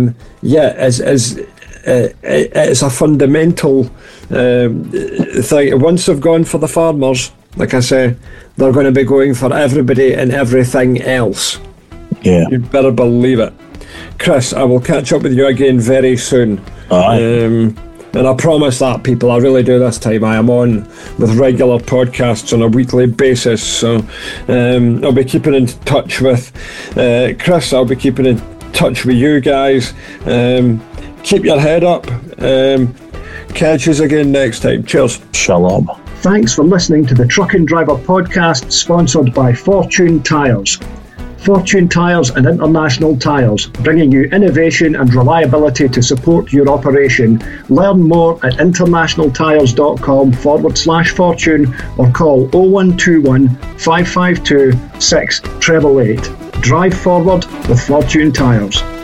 it's a fundamental thing. Once they've gone for the farmers, like I say, they're going to be going for everybody and everything else. Yeah, you better believe it. Chris, I will catch up with you again very soon. And I promise that, people, I really do this time. I am on with regular podcasts on a weekly basis. So I'll be keeping in touch with Chris. I'll be keeping in touch with you guys. Keep your head up. Catch us again next time. Cheers. Shalom. Thanks for listening to the Truck and Driver podcast, sponsored by Fortune Tyres. Fortune Tyres and International Tyres, bringing you innovation and reliability to support your operation. Learn more at internationaltyres.com/fortune or call 0121 552 6888. Drive forward with Fortune Tyres.